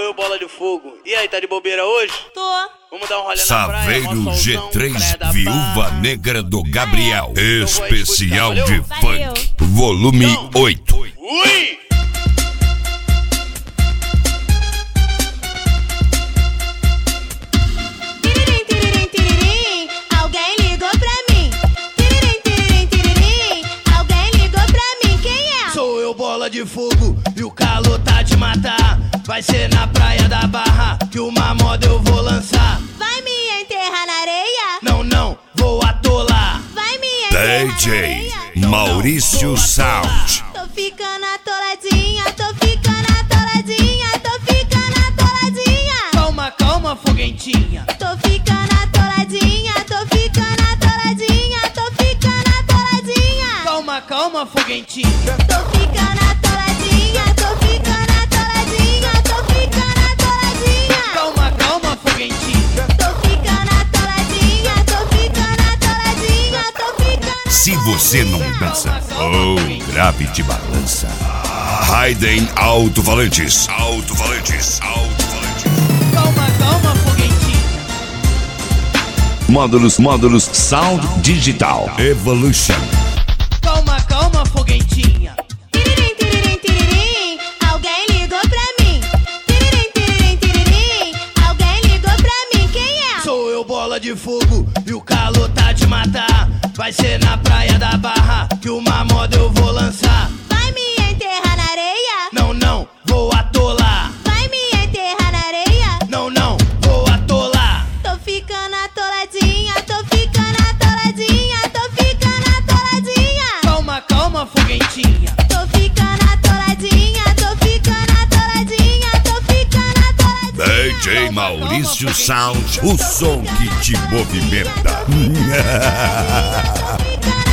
eu, Bola de Fogo. E aí, tá de bobeira hoje? Tô. Vamos dar um rolê na praia, Saveiro mó solzão, G3 praia da Viúva Barra. Negra do Gabriel. Especial Valeu? de Valeu. funk. Volume 8. Ui! Tiririm, tiririm, tiririm, alguém ligou pra mim. Tiririm, tiririm, tiririm, alguém ligou pra mim. Quem é? Sou eu, Bola de Fogo, e o calor tá de matar. Vai ser na praia da Barra que uma moda eu vou lançar. Vai me enterrar na areia? Não, não, vou atolar. Vai me enterrar na DJ areia? Maurício Sound. Tô ficando atoladinha, tô ficando atoladinha, tô ficando atoladinha. Calma, calma, foguentinha. Tô ficando atoladinha, tô ficando atoladinha, tô ficando atoladinha. Calma, calma, foguentinha. Tô ficando atoladinha, tô ficando atoladinha, tô ficando atoladinha. Calma, calma, foguentinha. Tô ficando atoladinha, tô ficando atoladinha, tô ficando. Se você não dança, grave de balança. Raiden Alto-Falantes. Alto-Falantes. Alto-Falantes. Calma, calma, foguentinha. Módulos Sound Digital Evolution. Calma, calma, foguentinha. Tiririm, tiririm, tiririm, alguém ligou pra mim. Tiririm, tiririm, tiririm, alguém ligou pra mim. Quem é? Sou eu, Bola de Fogo, e o calor tá de matar. Vai ser na praia da Barra que uma moda eu vou lançar. Vai me enterrar na areia? Não, não, vou atolar. Vai me enterrar na areia? Não, não, vou atolar. Tô ficando atoladinha, tô ficando atoladinha, tô ficando atoladinha. Calma, calma, foguentinha. Tô ficando atoladinha, tô ficando atoladinha, tô ficando atoladinha. DJ Maurício Sound. O som que te movimenta. Tô ficando